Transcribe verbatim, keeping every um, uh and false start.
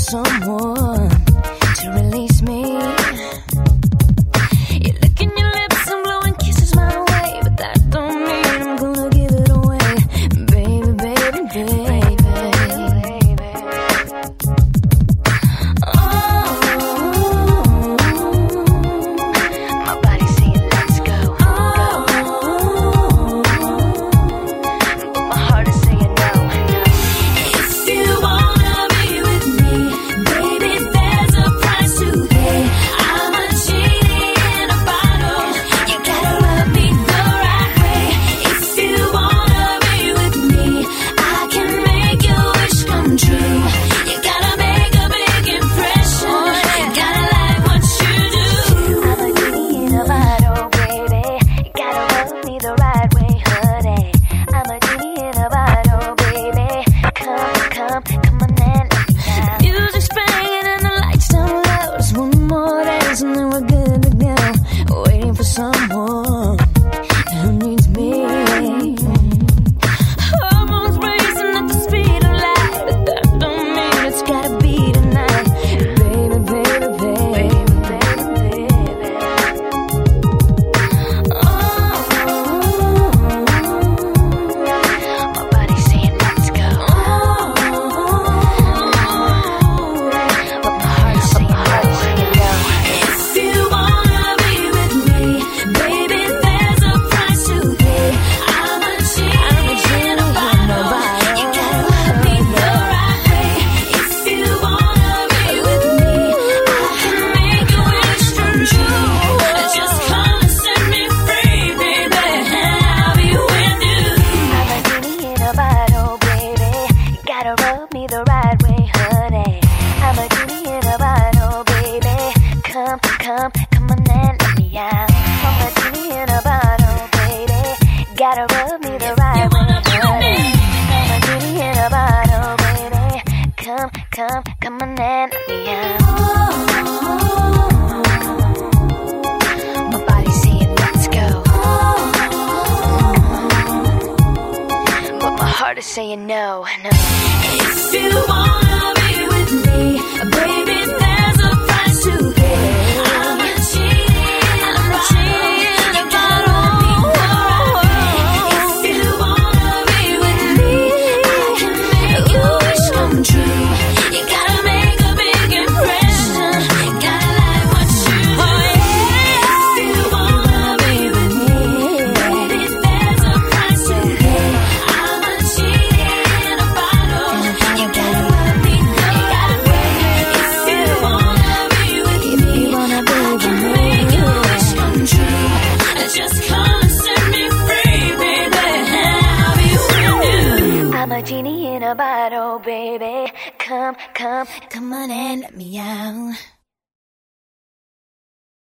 someone to release me. You're licking your lips and blowing kisses my way, but that don't mean I'm gonna give it away, baby, baby, baby, baby. Oh, my body's saying let's go. Oh, but my heart is saying no. If you wanna be with me, baby, there's a price to pay. I'm a genie in a bottle. You gotta love me the right way. If you wanna be with me, I can make your wish come true. You gotta make a big impression. You gotta like what you do. I'm a genie in a bottle, baby. You gotta love me the right way, honey. I'm a genie in a bottle, baby. Come, come, come on and let me down. Music's playing and the lights down low. Just one more dance and then we're good to go. Waiting for someone who needs me. Hormones racing at the speed of light, but that don't mean it's gotta be tonight, baby, baby, baby, baby, baby. Oh, my body's saying let's go. But my heart's saying no. If you wanna be with me, baby, there's a price to pay. I'm a genie in a bottle. You gotta love me the right way. If you wanna be with me, I can make your wish come true. Just come and set me free, baby, and I'll be with you. I'm a genie in a bottle, baby. You gotta rub me the right way, honey. I'm a genie in a bottle, baby. Come, come, come on and let me out. I'm a genie in a bottle, baby. Gotta rub me the right way, honey. I'm a genie in a bottle, baby. Come, come, come on and let me out. My body's saying let's go, but my heart is saying no, no. If you wanna be with me, baby, there's a price to pay. I'm a genie, I'm a genie in a bottle. If you wanna be with me, I can make your wish come true. You gotta make a big impression. You gotta like what you do. If you wanna be with me, baby, there's a price to pay. I'm a genie in a bottle. You gotta love me the right way. If you wanna be with me, I can make your wish come true. Just come and set me free, baby, and I'll be with you. I'm a genie in a bottle, baby. Come, come, come on and let me out.